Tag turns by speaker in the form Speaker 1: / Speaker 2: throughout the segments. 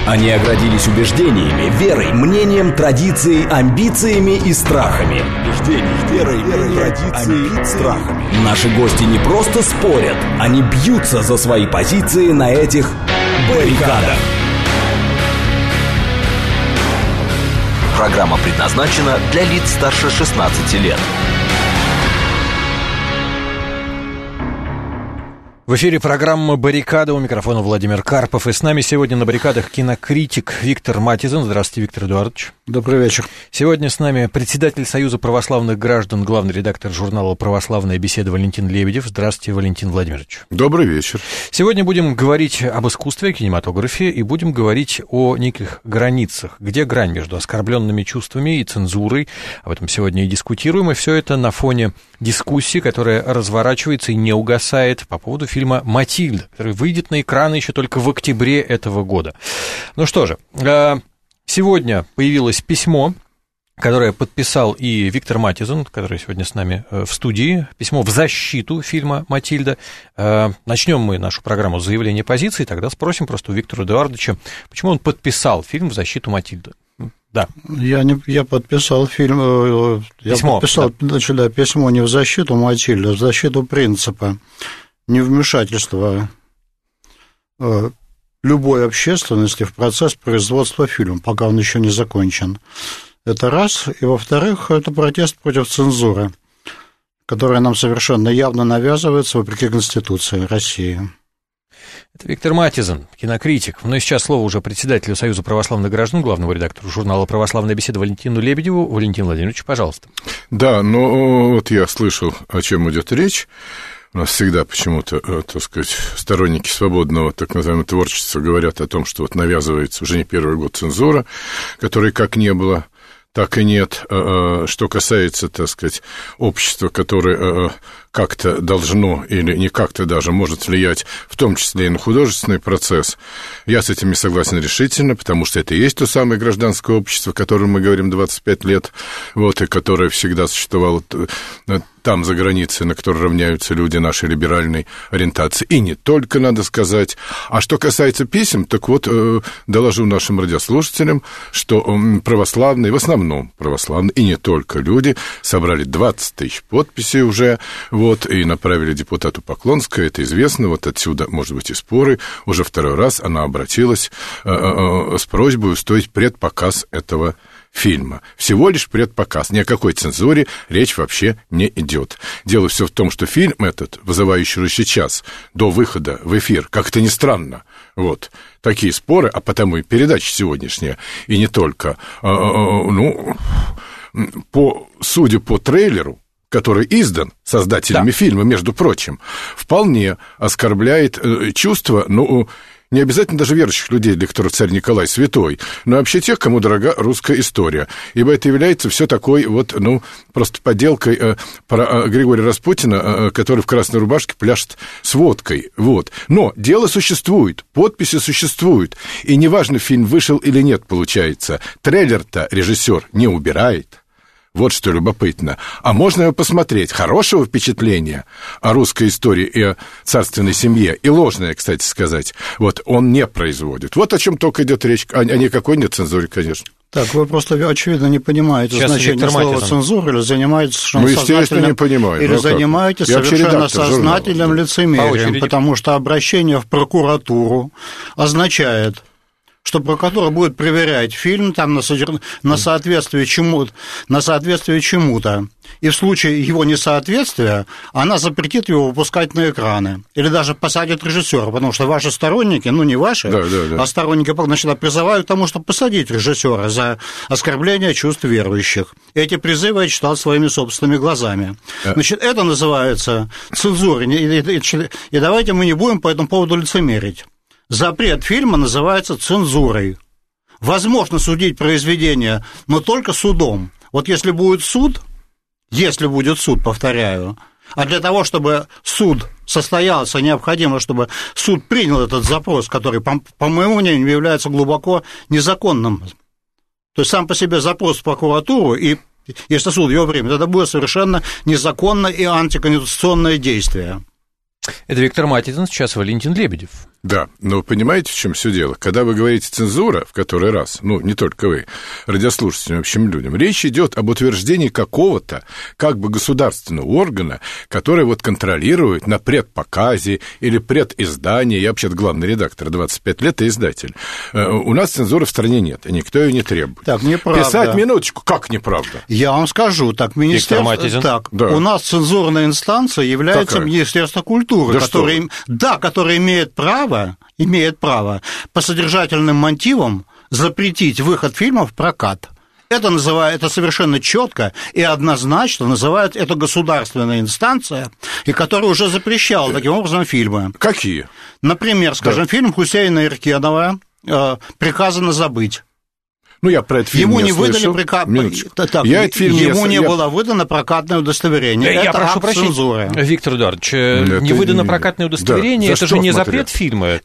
Speaker 1: Они оградились убеждениями, верой, мнением, традицией, амбициями и страхами. Наши гости не просто спорят, они бьются за свои позиции на этих баррикадах. Программа предназначена для лиц старше 16 лет.
Speaker 2: В эфире программа «Баррикада», у микрофона Владимир Карпов. И с нами сегодня на баррикадах кинокритик Виктор Матизон. Здравствуйте, Виктор Эдуардович.
Speaker 3: Добрый вечер.
Speaker 2: Сегодня с нами председатель Союза православных граждан, главный редактор журнала «Православная беседа» Валентин Лебедев. Здравствуйте, Валентин Владимирович.
Speaker 4: Добрый вечер.
Speaker 2: Сегодня будем говорить об искусстве, о кинематографе и будем говорить о неких границах. Где грань между оскорбленными чувствами и цензурой? Об этом сегодня и дискутируем. И все это на фоне дискуссии, которая разворачивается и не угасает по поводу фильма «Матильда», который выйдет на экраны еще только в октябре этого года. Ну что же, сегодня появилось письмо, которое подписал и Виктор Матизон, который сегодня с нами в студии, письмо в защиту фильма «Матильда». Начнем мы нашу программу с заявления позиции, тогда спросим просто у Виктора Эдуардовича, почему он подписал фильм в защиту «Матильды». Да.
Speaker 3: Я подписал фильм,
Speaker 2: письмо,
Speaker 3: письмо не в защиту Матильды, а в защиту принципа невмешательства любой общественности в процесс производства фильма, пока он еще не закончен. Это раз. И, во-вторых, это протест против цензуры, которая нам совершенно явно навязывается вопреки Конституции России.
Speaker 2: Это Виктор Матизон, кинокритик. Ну и сейчас слово уже председателю Союза православных граждан, главному редактору журнала «Православная беседа» Валентину Лебедеву. Валентин Владимирович, пожалуйста.
Speaker 4: Да, ну вот я слышал, о чем идет речь. У нас всегда почему-то, так сказать, сторонники свободного, так называемого, творчества говорят о том, что вот навязывается уже не первый год цензура, которой как не было, так и нет. Что касается, так сказать, общества, которое как-то должно или не как-то даже может влиять, в том числе и на художественный процесс, я с этим не согласен решительно, потому что это и есть то самое гражданское общество, о котором мы говорим 25 лет, вот, и которое всегда существовало там, за границей, на которой равняются люди нашей либеральной ориентации. И не только, надо сказать. А что касается писем, так вот, доложу нашим радиослушателям, что православные, в основном православные, и не только люди, собрали 20 тысяч подписей уже, вот, и направили депутату Поклонской, это известно, вот отсюда, может быть, и споры. Уже второй раз она обратилась с просьбой устроить предпоказ этого фильма. Всего лишь предпоказ. Ни о какой цензуре речь вообще не идет. Дело все в том, что фильм этот, вызывающий уже сейчас, до выхода в эфир, как-то не странно, вот, такие споры, а потому и передача сегодняшняя, и не только, судя по трейлеру, который издан создателями фильма, между прочим, вполне оскорбляет чувства, не обязательно даже верующих людей, для которых царь Николай святой, но вообще тех, кому дорога русская история. Ибо это является все такой вот, просто подделкой про Григория Распутина, который в красной рубашке пляшет с водкой. Вот. Но дело существует, подписи существуют. И неважно, фильм вышел или нет, получается. Трейлер-то режиссер не убирает. Вот что любопытно. А можно его посмотреть. Хорошего впечатления о русской истории и о царственной семье, и ложное, кстати сказать, вот он не производит. Вот о чем только идет речь, а никакой нет цензуры, конечно.
Speaker 3: Так, вы просто, очевидно, не понимаете значение слова «цензура» или занимаетесь совершенно сознательным лицемерием, потому что обращение в прокуратуру означает, что прокуратура будет проверять фильм там, на соответствие чему-то, и в случае его несоответствия она запретит его выпускать на экраны, или даже посадит режиссера, потому что ваши сторонники, не ваши, а сторонники, значит, призывают к тому, чтобы посадить режиссера за оскорбление чувств верующих. Эти призывы я читал своими собственными глазами. Значит, это называется цензурой, и давайте мы не будем по этому поводу лицемерить. Запрет фильма называется цензурой. Возможно судить произведение, но только судом. Вот если будет суд, повторяю, а для того, чтобы суд состоялся, необходимо, чтобы суд принял этот запрос, который, по моему мнению, является глубоко незаконным. То есть сам по себе запрос в прокуратуру, и если суд его примет, это будет совершенно незаконное и антиконституционное действие.
Speaker 2: Это Виктор Матицын, сейчас Валентин Лебедев.
Speaker 4: Да, но понимаете, в чем все дело? Когда вы говорите «цензура» в который раз, ну, не только вы, радиослушателям, общим людям, речь идет об утверждении какого-то, как бы государственного органа, который вот контролирует на предпоказе или предиздании, я вообще-то главный редактор, 25 лет и издатель. У нас цензуры в стране нет, и никто ее не требует.
Speaker 3: Так, неправда.
Speaker 4: Писать минуточку, как неправда?
Speaker 3: Я вам скажу, так, министерство... Так, да. У нас цензурная инстанция является Министерство культуры, да, которое имеет право по содержательным мотивам запретить выход фильмов в прокат. Это совершенно четко и однозначно называют это государственная инстанция, и которая уже запрещала таким образом фильмы.
Speaker 4: Какие?
Speaker 3: Например, скажем, фильм Хусейна Иркенова «Приказано забыть».
Speaker 4: Ну, я про этот фильм
Speaker 3: ему
Speaker 4: не
Speaker 3: выдали ему не было выдано прокатное удостоверение.
Speaker 2: Я
Speaker 3: это
Speaker 2: прошу прощения,
Speaker 3: цензуры.
Speaker 2: Виктор Эдуардович, не выдано прокатное удостоверение, это же не запрет фильма.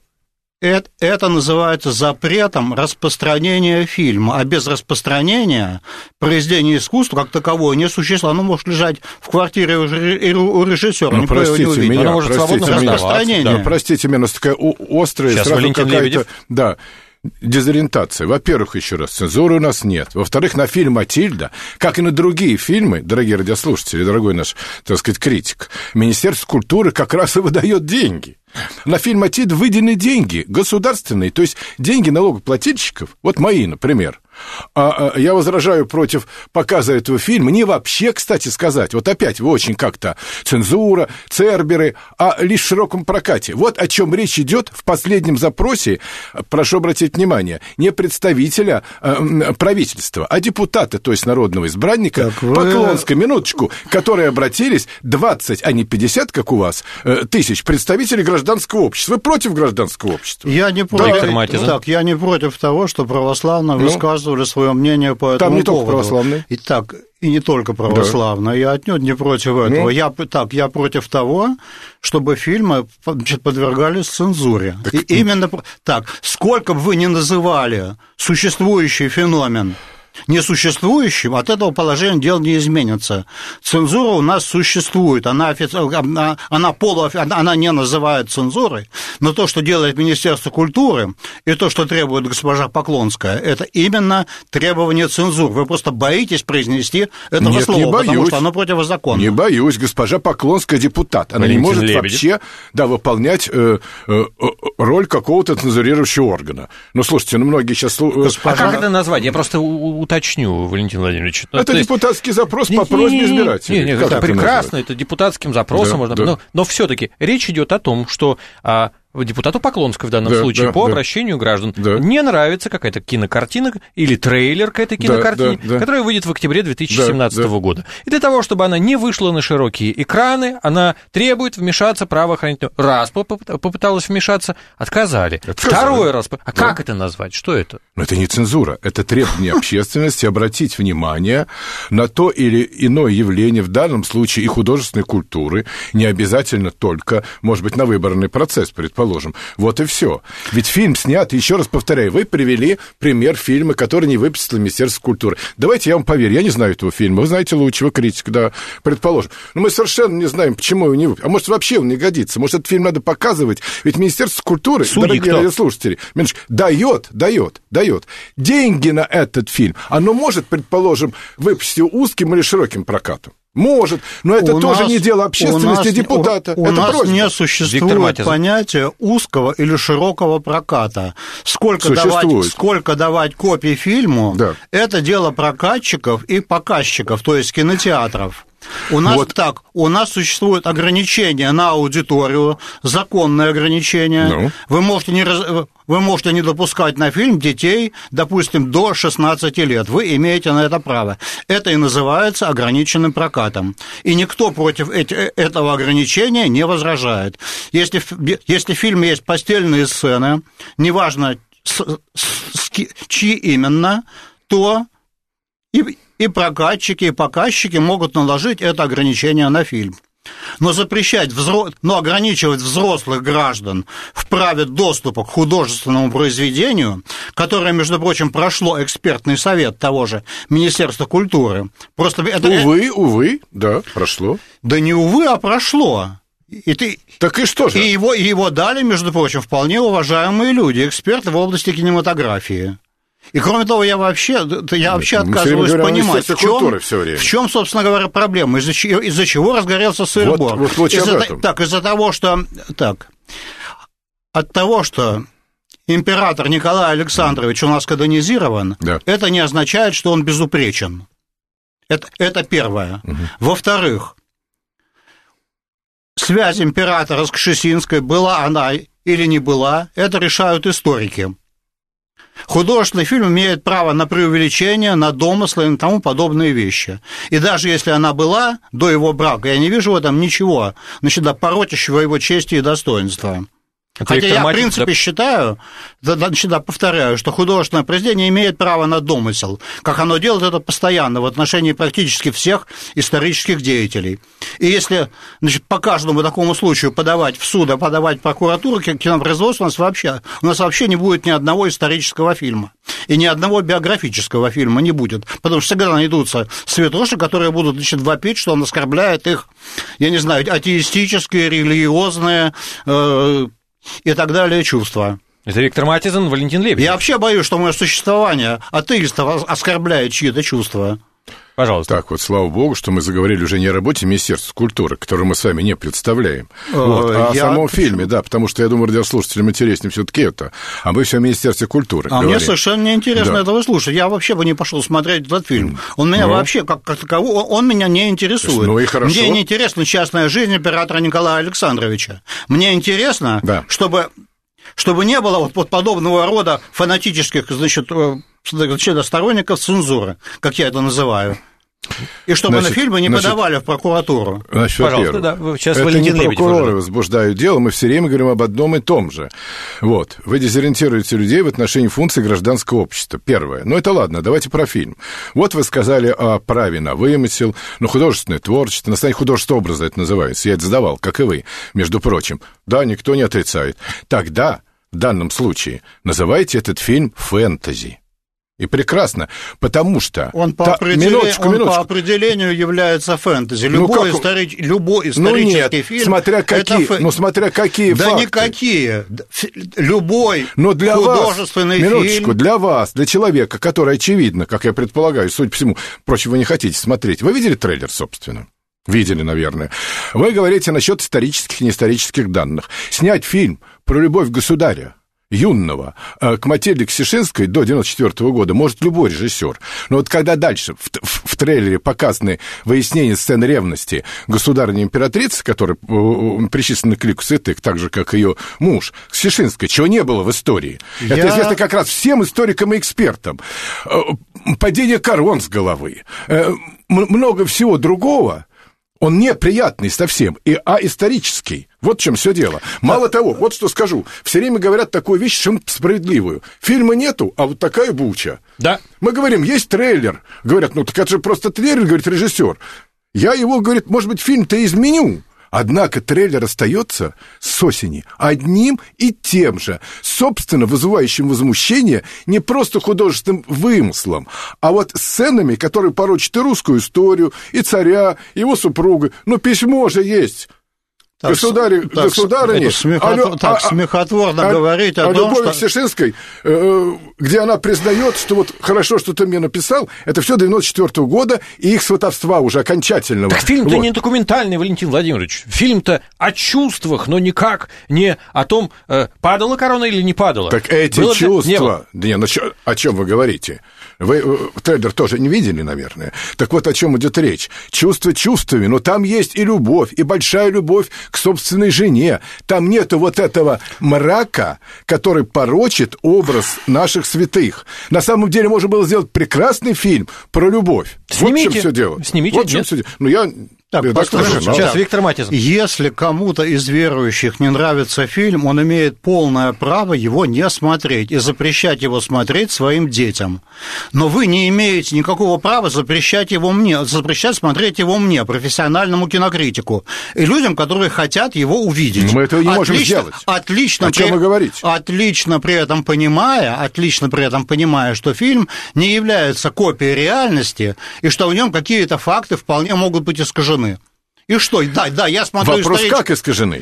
Speaker 3: Это называется запретом распространения фильма, а без распространения произведение искусства как таковое не существует. Оно может лежать в квартире у режиссера,
Speaker 4: никто его не увидит.
Speaker 2: Оно может свободно распространение.
Speaker 4: Да, простите меня, но такая острая,
Speaker 2: сейчас
Speaker 4: сразу
Speaker 2: Валентин
Speaker 4: какая-то...
Speaker 2: Лебедев.
Speaker 4: Да. Дезориентация. Во-первых, еще раз, цензуры у нас нет. Во-вторых, на фильм «Матильда», как и на другие фильмы, дорогие радиослушатели, дорогой наш, так сказать, критик, Министерство культуры как раз и выдает деньги. На фильм «Матильда» выделены деньги государственные, то есть деньги налогоплательщиков, вот мои, например. Я возражаю против показа этого фильма. Не вообще, кстати сказать, вот опять вы очень как-то цензура, церберы, а лишь в широком прокате. Вот о чем речь идет в последнем запросе, прошу обратить внимание, не представителя правительства, а депутата, то есть народного избранника Поклонской, минуточку, которые обратились 20, а не 50, как у вас, тысяч представителей гражданского общества. Вы против гражданского общества?
Speaker 3: Я не против, я не против того, что православные высказывают свое мнение по этому поводу.
Speaker 4: Там не только православные.
Speaker 3: И не только православные. Я отнюдь не против этого. Я против того, чтобы фильмы подвергались цензуре. И именно так. Сколько бы вы ни называли существующий феномен несуществующим, от этого положения дел не изменится. Цензура у нас существует, она не называет цензурой, но то, что делает Министерство культуры, и то, что требует госпожа Поклонская, это именно требование цензуры. Вы просто боитесь произнести этого слова, потому что оно противозаконно.
Speaker 4: Не боюсь, госпожа Поклонская депутат. Она не может вообще выполнять роль какого-то цензурирующего органа. Ну, слушайте, многие сейчас...
Speaker 2: А как это назвать? Я просто уточню, Валентин Владимирович.
Speaker 4: Это депутатский запрос по просьбе избирателей.
Speaker 2: Нет, это прекрасно, это депутатским запросом можно. Да. Но все-таки речь идет о том, что депутату Поклонской в данном случае по обращению граждан не нравится какая-то кинокартина или трейлер к этой кинокартине, которая выйдет в октябре 2017 года. И для того, чтобы она не вышла на широкие экраны, она требует вмешаться правоохранительного. Раз попыталась вмешаться, отказали. Второй раз. А как это назвать? Что это?
Speaker 4: Но это не цензура, это требование общественности обратить внимание на то или иное явление, в данном случае и художественной культуры, не обязательно только, может быть, на выборный процесс, предположим. Вот и все. Ведь фильм снят, еще раз повторяю, вы привели пример фильма, который не выпустило Министерство культуры. Давайте я вам поверю, я не знаю этого фильма, вы знаете лучшего критика, да, предположим. Но мы совершенно не знаем, почему его не выпустили. А может, вообще он не годится, может, этот фильм надо показывать. Ведь Министерство культуры, дорогие радиослушатели, дает деньги на этот фильм. Оно может, предположим, выпустить его узким или широким прокатом. Может, но это тоже не дело общественности депутата.
Speaker 3: У нас не существует понятия узкого или широкого проката. Сколько давать копий фильму, это дело прокатчиков и показчиков, то есть кинотеатров. У нас существует ограничение на аудиторию, законное ограничение. Вы можете не допускать на фильм детей, допустим, до 16 лет. Вы имеете на это право. Это и называется ограниченным прокатом. И никто против этого ограничения не возражает. Если в фильме есть постельные сцены, неважно, чьи именно, то и прокатчики, и показчики могут наложить это ограничение на фильм. Но ограничивать взрослых граждан в праве доступа к художественному произведению, которое, между прочим, прошло экспертный совет того же Министерства культуры.
Speaker 4: Увы, да, прошло.
Speaker 3: Да не увы, а прошло.
Speaker 4: Так и что же?
Speaker 3: И его дали, между прочим, вполне уважаемые люди, эксперты в области кинематографии. И кроме того, я вообще отказываюсь понимать, в чем, собственно говоря, проблема, из-за чего разгорелся сыр-бор. Из-за того, что... От того, что император Николай Александрович у нас канонизирован, это не означает, что он безупречен. Это первое. Во-вторых, связь императора с Кшесинской, была она или не была, это решают историки. Художественный фильм имеет право на преувеличение, на домыслы и на тому подобные вещи. И даже если она была до его брака, я не вижу в этом ничего, порочащего его чести и достоинства. Хотя я, в принципе, считаю, повторяю, что художественное произведение имеет право на домысел, как оно делает это постоянно в отношении практически всех исторических деятелей. И если, по каждому такому случаю подавать в суд, подавать в прокуратуру, кинопроизводство, у нас вообще не будет ни одного исторического фильма. И ни одного биографического фильма не будет. Потому что всегда найдутся святоши, которые будут вопить, что он оскорбляет их, я не знаю, атеистические, религиозные... и так далее чувства.
Speaker 2: Это Виктор Матизон, Валентин Лебедев.
Speaker 3: Я вообще боюсь, что мое существование атеистов оскорбляет чьи-то чувства.
Speaker 2: Пожалуйста.
Speaker 4: Так вот, слава богу, что мы заговорили уже не о работе Министерства культуры, которую мы с вами не представляем, а о самом фильме, да, потому что, я думаю, радиослушателям интереснее все-таки это, а мы все о Министерстве культуры говорим.
Speaker 3: Мне совершенно неинтересно этого слушать, я вообще бы не пошел смотреть этот фильм, он меня вообще, как такового, он меня не интересует.
Speaker 4: Ну и хорошо.
Speaker 3: Мне не интересна частная жизнь императора Николая Александровича, мне интересно, чтобы не было вот подобного рода фанатических, сторонников цензуры, как я это называю. И чтобы на фильмы не подавали в прокуратуру.
Speaker 4: Пожалуйста, да. Сейчас это не прокуроры возбуждают дело, мы все время говорим об одном и том же. Вот. Вы дезориентируете людей в отношении функций гражданского общества. Первое. Ну, это ладно, давайте про фильм. Вот вы сказали о праве на вымысел, художественное творчество, на основании художественного образа это называется. Я это задавал, как и вы, между прочим. Да, никто не отрицает. Тогда, в данном случае, называйте этот фильм фэнтези. И прекрасно, потому что...
Speaker 3: Он по определению является фэнтези. Любой исторический фильм...
Speaker 4: Смотря какие факты.
Speaker 3: Да никакие. Любой художественный фильм...
Speaker 4: Для вас, для человека, который, очевидно, как я предполагаю, судя по всему, впрочем, вы не хотите смотреть. Вы видели трейлер, собственно? Видели, наверное. Вы говорите насчет исторических и неисторических данных. Снять фильм про любовь государя юного к Матильде Кшесинской до 1994 года может любой режиссер. Но вот когда дальше в трейлере показаны выяснения сцен ревности государыни императрицы, которая причислена к лику святых, так же, как ее муж, Кшесинской, чего не было в истории. Это известно как раз всем историкам и экспертам. Падение корон с головы. Много всего другого. Он неприятный совсем, а исторический. Вот в чем все дело. Мало того, вот что скажу. Все время говорят такую вещь, совершенно справедливую. Фильма нету, а вот такая буча.
Speaker 2: Да.
Speaker 4: Мы говорим, есть трейлер. Говорят, так это же просто трейлер, говорит режиссер. Я его, говорит, может быть, фильм-то изменю. Однако трейлер остается с осени одним и тем же, собственно, вызывающим возмущение не просто художественным вымыслом, а вот сценами, которые порочат и русскую историю, и царя, и его супругу. Письмо же есть. Государыне,
Speaker 3: смехотворно говорить о том,
Speaker 4: Любови Кшесинской, где она признает, что вот хорошо, что ты мне написал, это все 1994 года и их сватовства уже окончательного.
Speaker 2: Так фильм-то не документальный, Валентин Владимирович. Фильм-то о чувствах, но никак не о том, падала корона или не падала.
Speaker 4: Так эти чувства... о чем вы говорите? Вы трейлер тоже не видели, наверное. Так вот, о чем идет речь. Чувства чувствами, но там есть и любовь, и большая любовь к собственной жене. Там нету вот этого мрака, который порочит образ наших святых. На самом деле можно было сделать прекрасный фильм про любовь.
Speaker 2: Снимите.
Speaker 4: Вот в чем все дело.
Speaker 2: Снимите.
Speaker 4: Вот в чем все дело.
Speaker 2: Сейчас Виктор Матизон.
Speaker 3: Если кому-то из верующих не нравится фильм, он имеет полное право его не смотреть и запрещать его смотреть своим детям. Но вы не имеете никакого права запрещать смотреть его мне, профессиональному кинокритику, и людям, которые хотят его увидеть.
Speaker 4: Мы этого не можем сделать.
Speaker 3: Отлично.
Speaker 4: О чем вы говорите?
Speaker 3: Отлично при этом понимая, что фильм не является копией реальности, и что в нем какие-то факты вполне могут быть искажены. И что? Да, я смотрю...
Speaker 4: Вопрос как искажены?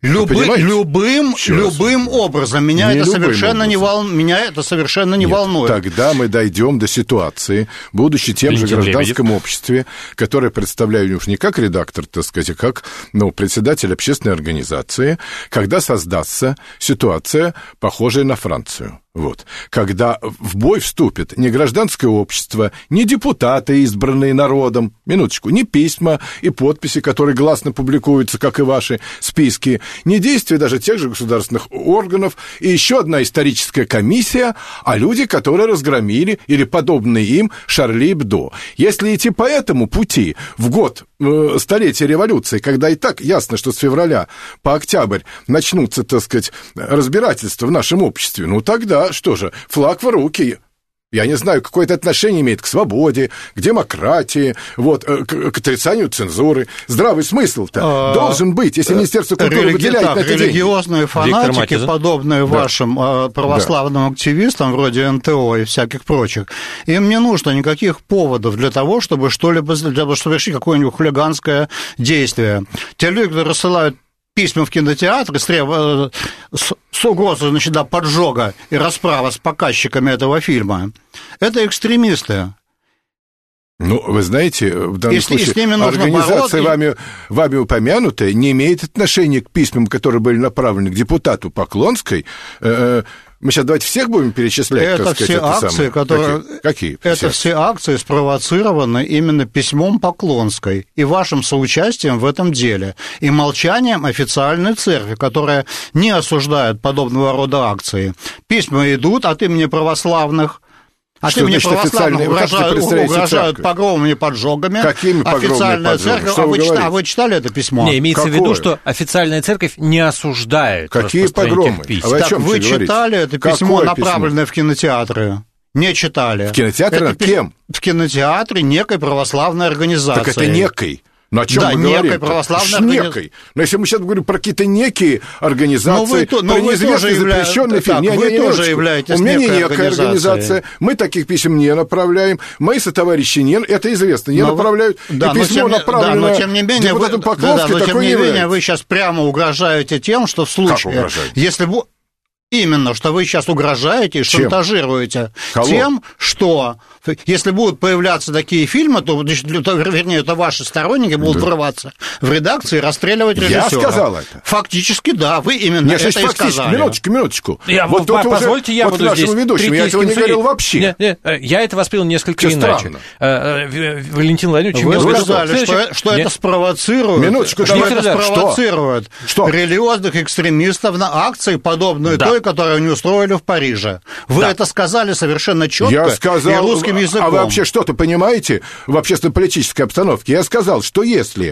Speaker 3: Любым образом. Меня это совершенно не волнует.
Speaker 4: Тогда мы дойдем до ситуации, будучи тем же гражданском обществе, которое представляю уж не как редактор, так сказать, а как председатель общественной организации, когда создастся ситуация, похожая на Францию. Вот. Когда в бой вступит не гражданское общество, не депутаты, избранные народом, не письма и подписи, которые гласно публикуются, как и ваши списки, не действия даже тех же государственных органов, и еще одна историческая комиссия, а люди, которые разгромили или подобные им Шарли Эбдо. Если идти по этому пути в год столетия революции, когда и так ясно, что с февраля по октябрь начнутся, так сказать, разбирательства в нашем обществе, тогда что же, флаг в руки. Я не знаю, какое это отношение имеет к свободе, к демократии, к отрицанию цензуры. Здравый смысл-то должен быть, если Министерство культуры выделяет на это деньги.
Speaker 3: Религиозные фанатики, подобные вашим православным активистам, вроде НТО и всяких прочих, им не нужно никаких поводов для того, чтобы что-либо, чтобы совершить какое-нибудь хулиганское действие. Те люди, которые рассылают письма в кинотеатры с угрозой, поджога и расправа с показчиками этого фильма, это экстремисты.
Speaker 4: Вы знаете, в данном случае организация, вами упомянутая, не имеет отношения к письмам, которые были направлены к депутату Поклонской. Мы сейчас давайте всех будем перечислять,
Speaker 3: это все акции, которые...
Speaker 4: Какие?
Speaker 3: Это все акции спровоцированы именно письмом Поклонской и вашим соучастием в этом деле, и молчанием официальной церкви, которая не осуждает подобного рода акции. Письма идут от имени православных. От имени православных угрожают погромами и поджогами.
Speaker 4: Какими погромами
Speaker 3: официальная церковь. Вы читали это письмо?
Speaker 2: Не, имеется в виду, что официальная церковь не осуждает.
Speaker 4: Какие погромы?
Speaker 3: Вы читали это письмо, направленное в кинотеатры? Не читали.
Speaker 4: В кинотеатре кем?
Speaker 3: В кинотеатре некой православной организации.
Speaker 4: Так это некой. О чем мы говорим?
Speaker 3: Некой православной
Speaker 4: некой. Но если мы сейчас говорим про какие-то некие организации, про неизвестный запрещенный фильм,
Speaker 3: вы тоже являетесь
Speaker 4: у меня не некая организация, мы таких писем не направляем, мои сотоварищи это известно, не направляют, и письмо направлено депутату Поклонской, такое не является.
Speaker 3: Вы сейчас прямо угрожаете тем, что в случае, если бы... Именно, что вы сейчас угрожаете и шантажируете тем, что если будут появляться такие фильмы, то вернее, это ваши сторонники будут врываться в редакции и расстреливать режиссера.
Speaker 4: Я сказал это.
Speaker 3: Фактически, да, вы именно это и сказали.
Speaker 4: Минуточку.
Speaker 2: Позвольте, я буду здесь
Speaker 4: ведущим, я этого не говорил вообще.
Speaker 2: Я это воспринял несколько иначе. Валентин Владимирович,
Speaker 3: вы сказали, что это спровоцирует.
Speaker 4: Минуточку,
Speaker 3: это спровоцирует религиозных экстремистов на акции, подобные той, которую они устроили в Париже. Вы это сказали совершенно четко и русским языком.
Speaker 4: А вы вообще что-то понимаете в общественно-политической обстановке? Я сказал, что если...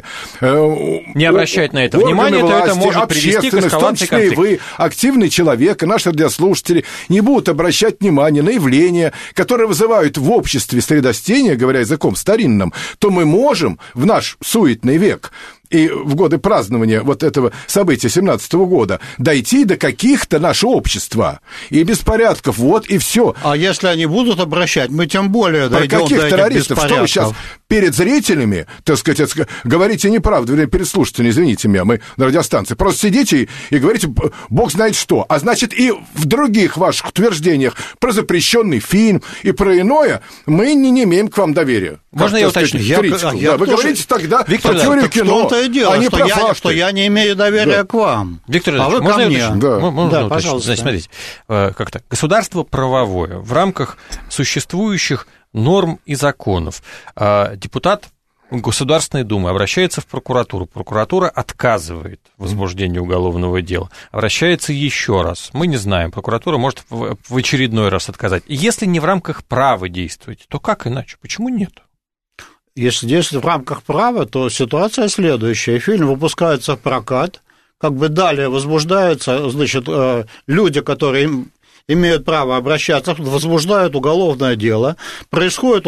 Speaker 2: не обращать на это внимание, то это может привести к эскалации конфликта.
Speaker 4: И вы, активный человек, и наши радиослушатели, не будут обращать внимание на явления, которые вызывают в обществе средостения, говоря языком старинным, то мы можем в наш суетный век и в годы празднования этого события 17-го года дойти до каких-то нашего общества и беспорядков, и все.
Speaker 3: А если они будут обращать, мы тем более дойдем до этих
Speaker 4: террористов? Что вы сейчас перед зрителями, так сказать, говорите неправду, вернее, перед слушателями, извините меня, мы на радиостанции, просто сидите и говорите, бог знает что. А значит, и в других ваших утверждениях про запрещенный фильм и про иное мы не имеем к вам доверия.
Speaker 2: Можно я уточню?
Speaker 4: Вы говорите тогда про теорию кино.
Speaker 3: Дело, что я не имею доверия к вам.
Speaker 2: Виктор
Speaker 3: Ильич,
Speaker 2: можно
Speaker 3: ко
Speaker 2: мне?
Speaker 3: Да, пожалуйста.
Speaker 2: Значит, смотрите, как-то государство правовое в рамках существующих норм и законов. Депутат Государственной Думы обращается в прокуратуру. Прокуратура отказывает в возбуждении уголовного дела. Обращается еще раз. Мы не знаем. Прокуратура может в очередной раз отказать. Если не в рамках права действовать, то как иначе? Почему нет?
Speaker 3: Если действовать в рамках права, то ситуация следующая. Фильм выпускается в прокат, далее возбуждаются, люди, которые имеют право обращаться, возбуждают уголовное дело, происходит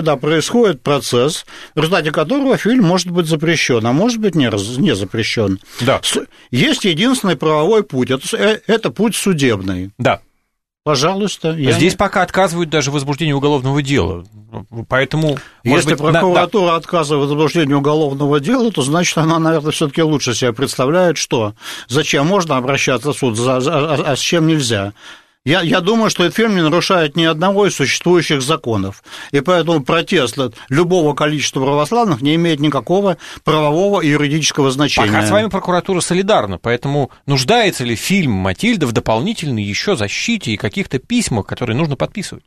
Speaker 3: процесс, в результате которого фильм может быть запрещен, а может быть не запрещен.
Speaker 2: Да.
Speaker 3: Есть единственный правовой путь, это путь судебный.
Speaker 2: Да.
Speaker 3: Пожалуйста.
Speaker 2: Здесь пока отказывают даже в возбуждении уголовного дела. Поэтому,
Speaker 3: если прокуратура отказывает в возбуждении уголовного дела, то значит, она, наверное, все-таки лучше себе представляет, что зачем можно обращаться в суд, а с чем нельзя. Я думаю, что этот фильм не нарушает ни одного из существующих законов, и поэтому протест любого количества православных не имеет никакого правового и юридического значения.
Speaker 2: Пока с вами прокуратура солидарна, поэтому нуждается ли фильм «Матильда» в дополнительной еще защите и каких-то письмах, которые нужно подписывать?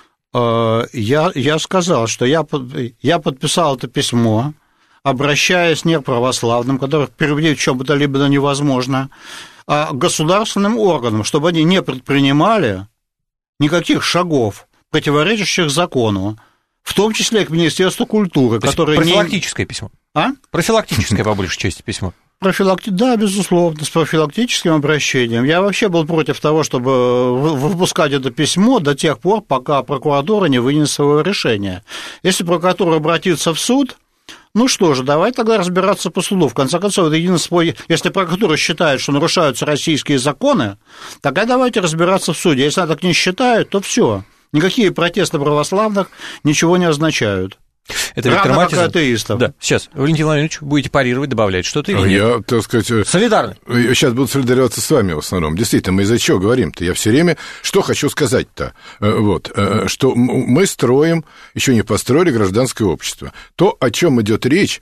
Speaker 3: Я сказал, что я подписал это письмо, обращаясь не к православным, которых переводить в чем бы то либо невозможно, а государственным органам, чтобы они не предпринимали никаких шагов, противоречащих закону, в том числе и к Министерству культуры, которое
Speaker 2: профилактическое письмо. Профилактическое, по большей части, письмо. Да, безусловно, с профилактическим обращением. Я вообще был против того, чтобы выпускать это письмо до тех пор, пока прокуратура не вынесет своего решения. Если прокуратура обратится в суд, ну что же, давай тогда разбираться по суду. В конце концов, это единственное, если прокуратура считает, что нарушаются российские законы, тогда давайте разбираться в суде. Если она так не считает, то все. Никакие протесты православных ничего не означают. Это Виктор Матизен.
Speaker 3: Атеистов.
Speaker 2: Да, сейчас, Валентин Владимирович, будете парировать, добавлять что-то или нет?
Speaker 4: Я, так сказать...
Speaker 2: Солидарны.
Speaker 4: Я сейчас буду солидарироваться с вами в основном. Действительно, мы из-за чего говорим-то? Я все время... Что хочу сказать-то? Вот, что мы строим, еще не построили гражданское общество. То, о чем идет речь,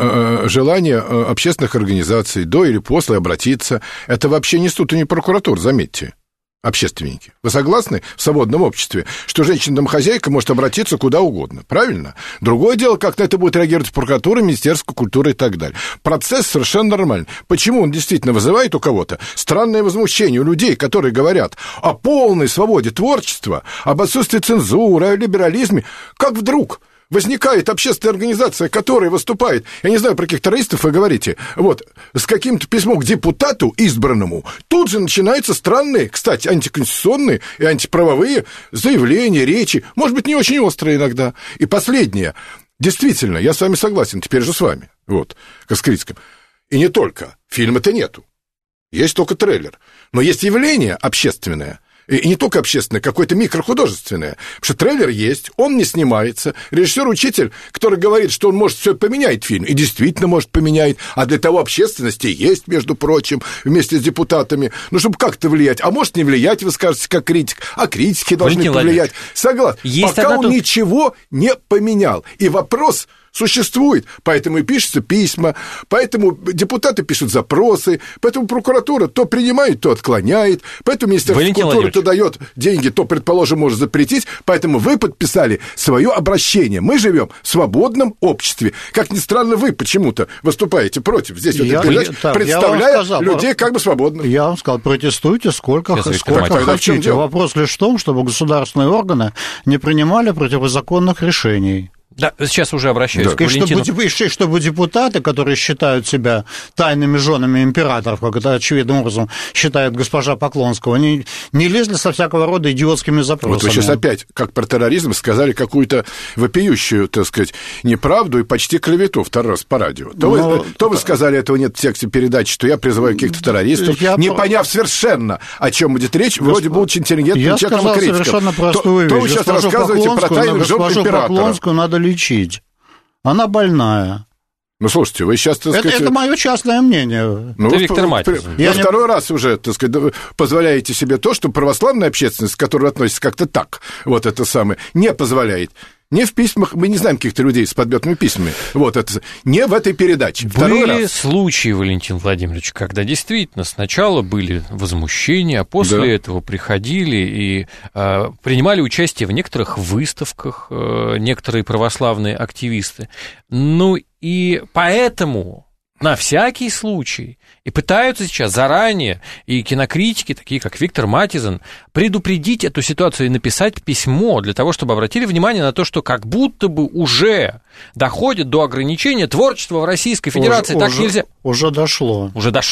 Speaker 4: желание общественных организаций до или после обратиться, это вообще не суд и не прокуратура, заметьте. Общественники. Вы согласны в свободном обществе, что женщина-домохозяйка может обратиться куда угодно, правильно? Другое дело, как на это будет реагировать прокуратура, Министерство культуры и так далее. Процесс совершенно нормальный. Почему он действительно вызывает у кого-то странное возмущение у людей, которые говорят о полной свободе творчества, об отсутствии цензуры, о либерализме? Как вдруг возникает общественная организация, которая выступает, я не знаю, про каких террористов вы говорите, вот, с каким-то письмом к депутату избранному, тут же начинаются странные, кстати, антиконституционные и антиправовые заявления, речи, может быть, не очень острые иногда. И последнее, действительно, я с вами согласен, теперь же с вами, вот, Каскритским. И не только, фильма-то нету, есть только трейлер, но есть явление общественное, и не только общественное, какое-то микрохудожественное. Потому что трейлер есть, он не снимается. Режиссер-учитель, который говорит, что он может все поменять фильм, и действительно может поменять, а для того общественности есть, между прочим, вместе с депутатами, ну, чтобы как-то влиять. А может не влиять, вы скажете, как критик, а критики должны повлиять. Согласен. Пока он ничего не поменял. И вопрос существует, поэтому и пишутся письма, поэтому депутаты пишут запросы, поэтому прокуратура то принимает, то отклоняет, поэтому Министерство культуры то дает деньги, то, предположим, может запретить, поэтому вы подписали свое обращение. Мы живем в свободном обществе. Как ни странно, вы почему-то выступаете против здесь, представляя людей как бы свободных.
Speaker 3: Я вам сказал, протестуйте сколько хотите. Вопрос лишь в том, чтобы государственные органы не принимали противозаконных решений.
Speaker 2: Да, сейчас уже обращаюсь к Валентину.
Speaker 3: Чтобы депутаты, которые считают себя тайными женами императоров, как это очевидным образом считает госпожа Поклонского, не лезли со всякого рода идиотскими запросами.
Speaker 4: Вот вы сейчас опять, как про терроризм, сказали какую-то вопиющую, так сказать, неправду и почти клевету второй раз по радио. То вы сказали, этого нет в тексте передачи, что я призываю каких-то террористов, не поняв совершенно, о чем идет речь, вроде бы очень интеллигентным человеком и критиком.
Speaker 3: Я сказал совершенно простую вещь.
Speaker 4: То вы сейчас рассказываете про тайных жен императора.
Speaker 3: Поклонскую надо лечить. Она больная.
Speaker 4: Ну, слушайте, вы сейчас, так сказать...
Speaker 3: Это мое частное мнение.
Speaker 2: Ну, Виктор Матис.
Speaker 4: Вы второй раз уже, так сказать, позволяете себе то, что православная общественность, к которой относится как-то так, вот это самое, не позволяет. Не в письмах, мы не знаем каких-то людей с подметными письмами. Вот это не в этой передаче.
Speaker 2: Были случаи, Валентин Владимирович, когда действительно сначала были возмущения, а после этого приходили и принимали участие в некоторых выставках некоторые православные активисты. Ну и поэтому на всякий случай и пытаются сейчас заранее, и кинокритики, такие как Виктор Матизен, предупредить эту ситуацию и написать письмо для того, чтобы обратили внимание на то, что как будто бы уже доходит до ограничения творчества в Российской Федерации. Так нельзя.
Speaker 3: Уже дошло.
Speaker 2: Уже дошло.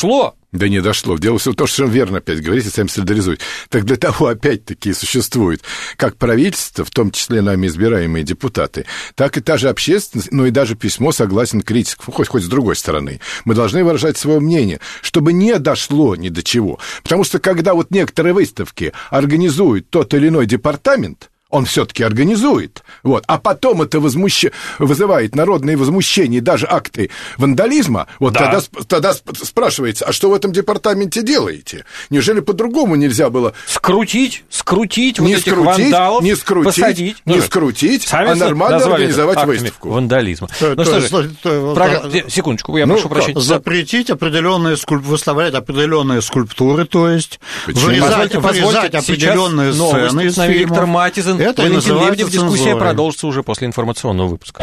Speaker 4: Да не дошло. Дело все в том, что верно опять говорите, сами солидаризуют. Так для того опять-таки существует как правительство, в том числе нами избираемые депутаты, так и та же общественность, ну и даже письмо согласен критик, хоть с другой стороны. Мы должны выражать свое мнение, чтобы не дошло ни до чего. Потому что когда вот некоторые выставки организует тот или иной департамент, он все-таки организует, вот, а потом это вызывает народные возмущения и даже акты вандализма, вот да. тогда спрашивается, а что в этом департаменте делаете? Неужели по-другому нельзя было...
Speaker 2: Скрутить вот этих вандалов, посадить.
Speaker 4: Не скрутить, а нормально организовать выставку.
Speaker 2: Вандализма. Секундочку, я прошу прощения.
Speaker 3: Запретить выставлять определенные скульптуры, то есть вырезать определенные сцены из фильмов.
Speaker 2: Виктор Матизен.
Speaker 3: Это
Speaker 2: Валентин Лебедев. Дискуссия продолжится уже после информационного выпуска.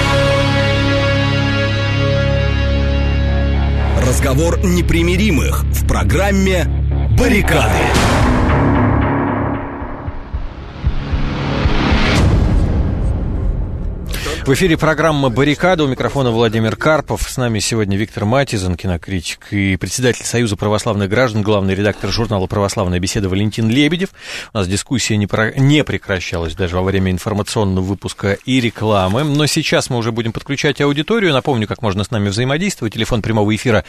Speaker 1: Разговор непримиримых в программе «Баррикады».
Speaker 2: В эфире программа «Баррикада». У микрофона Владимир Карпов. С нами сегодня Виктор Матизен, кинокритик и председатель Союза православных граждан, главный редактор журнала «Православная беседа» Валентин Лебедев. У нас дискуссия не прекращалась даже во время информационного выпуска и рекламы. Но сейчас мы уже будем подключать аудиторию. Напомню, как можно с нами взаимодействовать. Телефон прямого эфира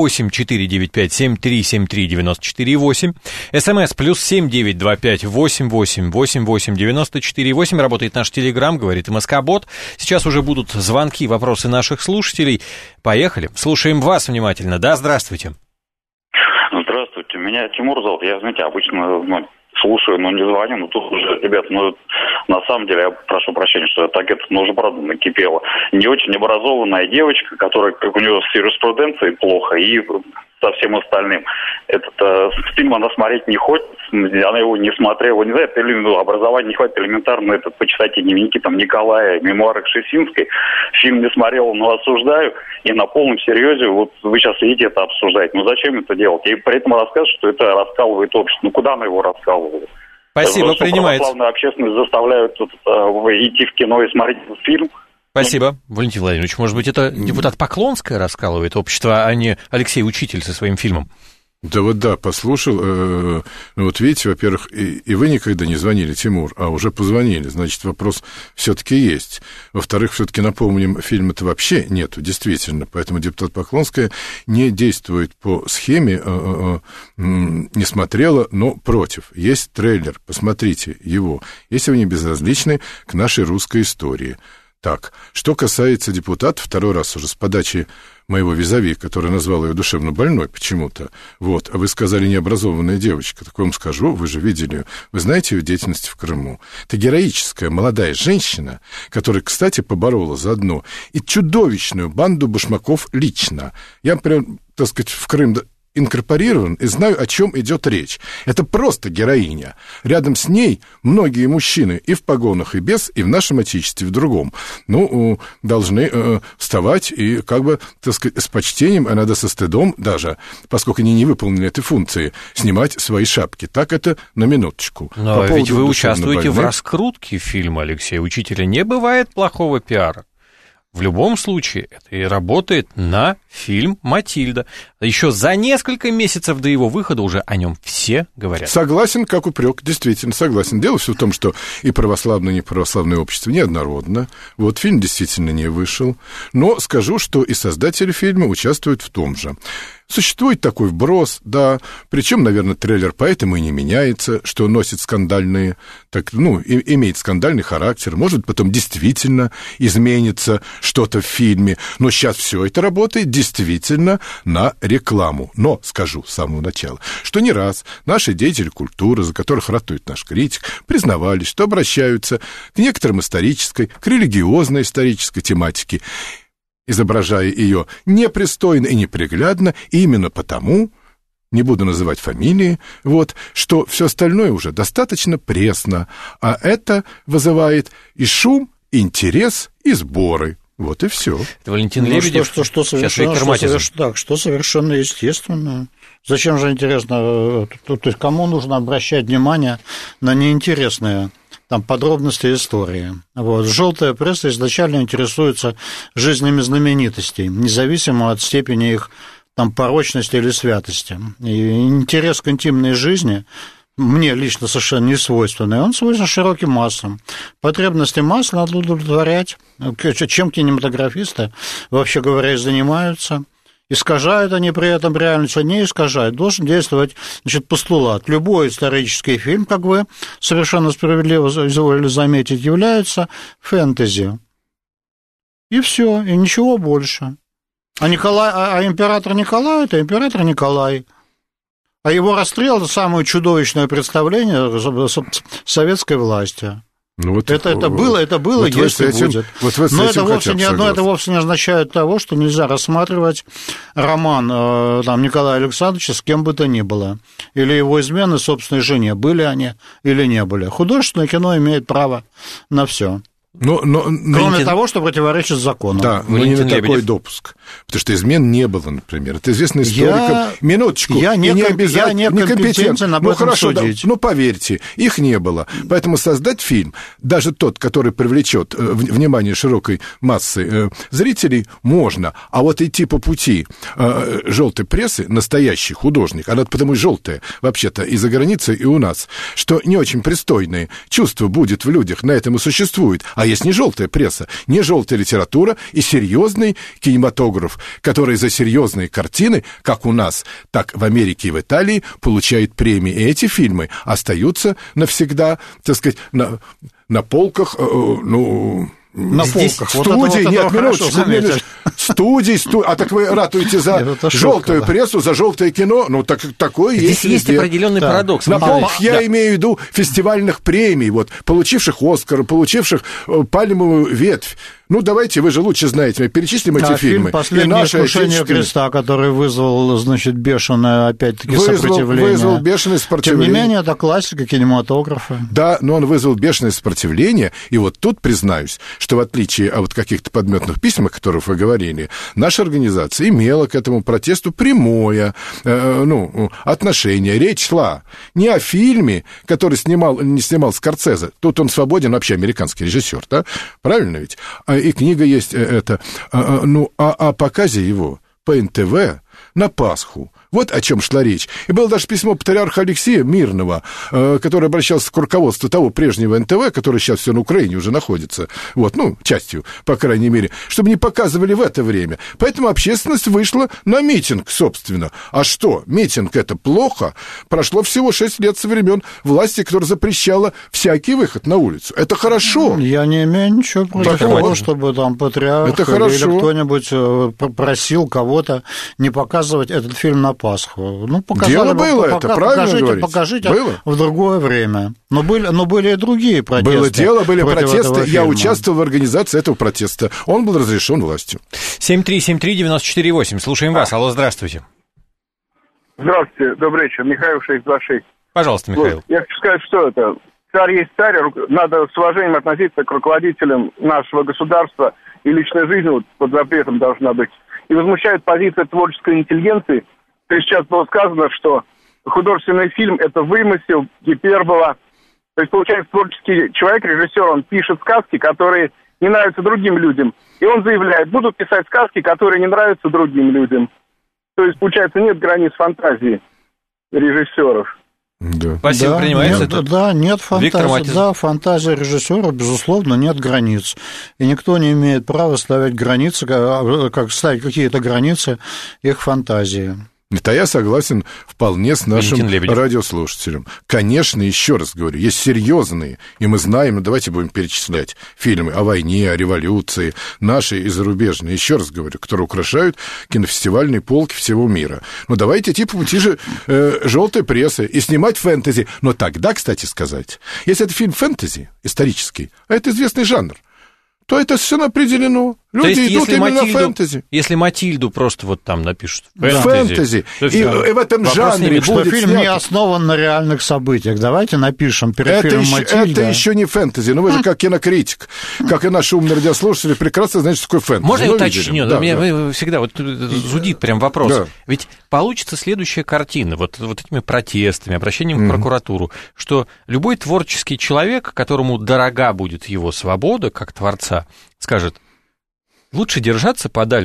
Speaker 2: 8-495-7373-94-8. СМС +7 925 88 88 94 8. Работает наш Телеграм, говорит и МСК-бот. Сейчас уже будут звонки, вопросы наших слушателей. Поехали. Слушаем вас внимательно. Да, здравствуйте.
Speaker 5: Здравствуйте. Меня Тимур зовут. Я, знаете, обычно слушаю, но не звоню. Но тут уже, ребят, на самом деле, я прошу прощения, что так это уже, правда, накипело. Не очень образованная девочка, которая, как у нее с юриспруденцией плохо, и со всем остальным. Этот фильм она смотреть не хочет, она его не смотрела, не знает, образования не хватит элементарно почитать дневники Николая, мемуары Кшесинской. Фильм не смотрел, но осуждаю, и на полном серьезе, вот вы сейчас сидите это обсуждаете. Зачем это делать? И при этом рассказывают, что это раскалывает общество. Куда она его раскалывает?
Speaker 2: Спасибо, принимается.
Speaker 5: Православную общественность заставляют идти в кино и смотреть этот фильм.
Speaker 2: Спасибо, Валентин Владимирович. Может быть, это депутат Поклонская раскалывает общество, а не Алексей Учитель со своим фильмом?
Speaker 4: Да, послушал. Вот видите, во-первых, и вы никогда не звонили, Тимур, а уже позвонили. Значит, вопрос все-таки есть. Во-вторых, все-таки напомним, фильма-то вообще нету, действительно. Поэтому депутат Поклонская не действует по схеме, не смотрела, но против. Есть трейлер, посмотрите его, если вы не безразличны к нашей русской истории. Так, что касается депутата, второй раз уже с подачи моего визави, который назвал ее душевно больной почему-то, вот, а вы сказали необразованная девочка, так вам скажу, вы же видели, вы знаете ее деятельность в Крыму. Это героическая молодая женщина, которая, кстати, поборола заодно и чудовищную банду башмаков лично. Я, прям, так сказать, в Крым инкорпорирован и знаю, о чем идет речь. Это просто героиня. Рядом с ней многие мужчины и в погонах, и без, и в нашем отечестве, и в другом, должны вставать и, так сказать, с почтением, а иногда со стыдом даже, поскольку они не выполнили этой функции, снимать свои шапки. Так это на минуточку.
Speaker 2: Но ведь вы участвуете в раскрутке фильма Алексея Учителя. Не бывает плохого пиара. В любом случае, это и работает на фильм «Матильда». Еще за несколько месяцев до его выхода уже о нем все говорят.
Speaker 4: Согласен, как упрек, действительно согласен. Дело все в том, что и православное, и неправославное общество неоднородно. Вот фильм действительно не вышел. Но скажу, что и создатели фильма участвуют в том же. Существует такой вброс, да, причем, наверное, трейлер поэтому и не меняется, что носит скандальные, имеет скандальный характер, может, потом действительно изменится что-то в фильме, но сейчас все это работает действительно на рекламу. Но скажу с самого начала, что не раз наши деятели культуры, за которых ратует наш критик, признавались, что обращаются к некоторым исторической, к религиозной исторической тематике, изображая ее непристойно и неприглядно, и именно потому, не буду называть фамилии, что все остальное уже достаточно пресно, а это вызывает и шум, и интерес, и сборы. Вот и все.
Speaker 2: Это Валентин Лебедев.
Speaker 3: Что совершенно естественно. Зачем же интересно? То есть кому нужно обращать внимание на неинтересные подробности истории. Желтая пресса изначально интересуется жизнями знаменитостей, независимо от степени их там, порочности или святости. И интерес к интимной жизни мне лично совершенно не свойственный, он свойственен широким массам. Потребности масс надо удовлетворять. Чем кинематографисты, вообще говоря, и занимаются. Искажают они при этом реальность, не искажают. Должен действовать, значит, постулат. Любой исторический фильм, как вы совершенно справедливо изволили заметить, является фэнтези. И все, и ничего больше. А император Николай – это император Николай. А его расстрел – это самое чудовищное представление советской власти.
Speaker 4: Ну, вот,
Speaker 3: это было, вот есть и будет.
Speaker 4: Вот
Speaker 3: но это вовсе не означает того, что нельзя рассматривать роман там, Николая Александровича с кем бы то ни было. Или его измены собственной жене. Были они или не были. Художественное кино имеет право на все. Кроме того, что противоречит закону.
Speaker 4: Да, но не на такой допуск. Потому что измен не было, например. Это известно историкам. Минуточку.
Speaker 3: Я не компетентен об этом судить.
Speaker 4: Да, поверьте, их не было. Поэтому создать фильм, даже тот, который привлечет внимание широкой массы зрителей, можно. А вот идти по пути желтой прессы, настоящий художник, она потому и желтая, вообще-то, и за границей, и у нас, что не очень пристойные чувства будет в людях, на этом и существует. А есть не желтая пресса, не желтая литература и серьезный кинематограф, который за серьезные картины, как у нас, так в Америке и в Италии, получает премии. И эти фильмы остаются навсегда, так сказать, на полках,
Speaker 3: на полках.
Speaker 4: Студии, студий, а так вы ратуете за желтую прессу, за желтое кино, такое есть.
Speaker 2: Здесь есть определенный парадокс.
Speaker 4: На полках я имею в виду фестивальных премий, получивших «Оскар», получивших «Пальмовую ветвь». Давайте, вы же лучше знаете, перечислим эти фильмы.
Speaker 3: Фильм «Последнее искушение Христа», который вызвал, значит, бешеное, опять-таки, сопротивление.
Speaker 4: Вызвал бешеное сопротивление.
Speaker 3: Тем не менее, это классика кинематографа.
Speaker 4: Да, но он вызвал бешеное сопротивление, и вот тут признаюсь, что в отличие от каких-то подметных писем, о которых вы говорили, наша организация имела к этому протесту прямое отношение. Речь шла не о фильме, который не снимал Скорсезе. Тут он свободен, вообще американский режиссер, да? Правильно ведь? И книга есть о показе его по НТВ на Пасху. Вот о чем шла речь. И было даже письмо патриарха Алексея Мирного, который обращался к руководству того прежнего НТВ, который сейчас все на Украине уже находится, частью, по крайней мере, чтобы не показывали в это время. Поэтому общественность вышла на митинг, собственно. А что, митинг – это плохо? Прошло всего 6 лет со времен власти, которая запрещала всякий выход на улицу. Это хорошо.
Speaker 3: Я не имею ничего против того, чтобы там патриарх или кто-нибудь просил кого-то не показывать этот фильм на Пасху.
Speaker 4: Дело было это, правильно говорите?
Speaker 3: Покажите в другое время. Но были и другие протесты.
Speaker 4: Было дело, были протесты. Я участвовал в организации этого протеста. Он был разрешен властью.
Speaker 2: 7373948. Слушаем вас. Алло, здравствуйте.
Speaker 6: Здравствуйте, добрый вечер. Михаил 626.
Speaker 2: Пожалуйста, Михаил.
Speaker 6: Я хочу сказать, что это. Царь есть царь. Надо с уважением относиться к руководителям нашего государства. И личная жизнь под запретом должна быть. И возмущает позиция творческой интеллигенции. То есть сейчас было сказано, что художественный фильм – это вымысел, гипербола. То есть, получается, творческий человек, режиссер, он пишет сказки, которые не нравятся другим людям. И он заявляет, буду писать сказки, которые не нравятся другим людям. То есть, получается, нет границ фантазии режиссеров.
Speaker 4: Да.
Speaker 2: Спасибо, принимается это?
Speaker 3: Да, нет фантазии. Да, фантазия режиссера, безусловно, нет границ. И никто не имеет права ставить границы, ставить какие-то границы их фантазии.
Speaker 4: Это я согласен вполне с нашим радиослушателем. Конечно, еще раз говорю, есть серьезные, и мы знаем, давайте будем перечислять фильмы о войне, о революции, наши и зарубежные, еще раз говорю, которые украшают кинофестивальные полки всего мира. Давайте идти по пути же желтой прессы и снимать фэнтези. Но тогда, кстати сказать, если это фильм фэнтези исторический, а это известный жанр, то это все определено. Люди идут именно на фэнтези.
Speaker 2: Если Матильду просто там напишут
Speaker 4: фэнтези, и в этом жанре
Speaker 3: что фильм не основан на реальных событиях. Давайте напишем перед фильмом Матильда.
Speaker 4: Это еще не фэнтези. Вы же как кинокритик, как и наши умные радиослушатели, прекрасно знаете, что такое фэнтези.
Speaker 2: Можно я уточню? Меня всегда зудит прям вопрос. Да. Ведь получится следующая картина, вот этими протестами, обращением в прокуратуру, что любой творческий человек, которому дорога будет его свобода, как творца, скажет: лучше держаться подальше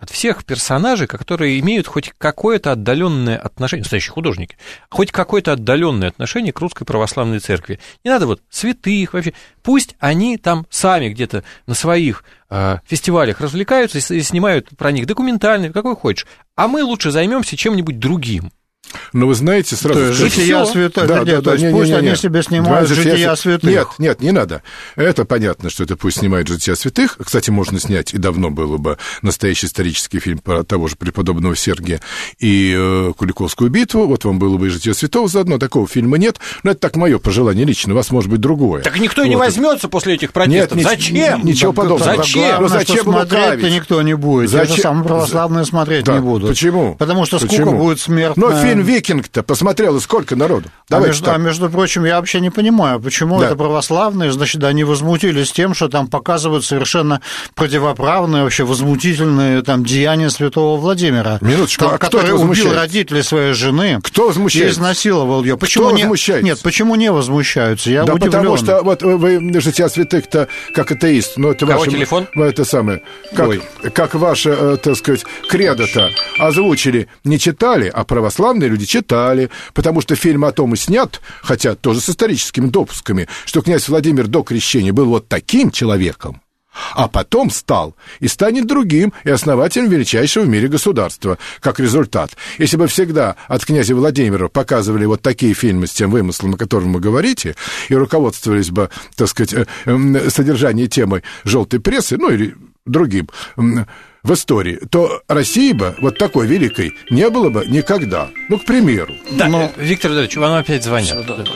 Speaker 2: от всех персонажей, которые имеют хоть какое-то отдаленное отношение, настоящие художники, хоть какое-то отдаленное отношение к Русской Православной Церкви. Не надо вот святых вообще. Пусть они там сами где-то на своих фестивалях развлекаются и снимают про них документальный, какой хочешь. А мы лучше займемся чем-нибудь другим.
Speaker 4: Но вы знаете, сразу скажу...
Speaker 3: Жития святых, пусть они себе снимают жития святых.
Speaker 4: Нет, не надо. Это понятно, что это пусть снимают жития святых. Кстати, можно снять, и давно было бы, настоящий исторический фильм про того же преподобного Сергия и Куликовскую битву. Вот вам было бы и житие святого заодно. Такого фильма нет. Но это так мое пожелание лично. У вас может быть другое.
Speaker 2: Так никто и не возьмется после этих протестов.
Speaker 4: Нет,
Speaker 2: зачем?
Speaker 4: Ничего подобного.
Speaker 3: Зачем?
Speaker 4: Зачем
Speaker 3: смотреть-то никто не будет.
Speaker 4: Зачем?
Speaker 3: Те же самые православные смотреть не будут.
Speaker 4: Почему?
Speaker 3: Потому что скука будет смертная.
Speaker 4: Но фильм «Викинг»-то посмотрел, и сколько народу?
Speaker 3: Между прочим, я вообще не понимаю, почему это православные, значит, они возмутились тем, что там показывают совершенно противоправные, вообще возмутительные там деяния святого Владимира.
Speaker 4: Минуточку,
Speaker 3: который убил родителей своей жены.
Speaker 4: Кто возмущается?
Speaker 3: И изнасиловал ее. Почему
Speaker 4: Кто возмущается?
Speaker 3: Нет, почему не возмущаются? Я удивлен.
Speaker 4: Потому что вот вы жития святых-то как атеист, но это ваше...
Speaker 2: телефон?
Speaker 4: Это самое. Как ваше, так сказать, кредо-то озвучили, не читали, а православные люди читали, потому что фильм о том и снят, хотя тоже с историческими допусками, что князь Владимир до крещения был вот таким человеком, а потом стал и станет другим и основателем величайшего в мире государства, как результат. Если бы всегда от князя Владимира показывали вот такие фильмы с тем вымыслом, о котором вы говорите, и руководствовались бы, так сказать, содержанием темой желтой прессы, ну или другим в истории, то России бы вот такой великой не было бы никогда. Ну, к примеру.
Speaker 2: Да, Виктор Эдуардович, вам опять звонят.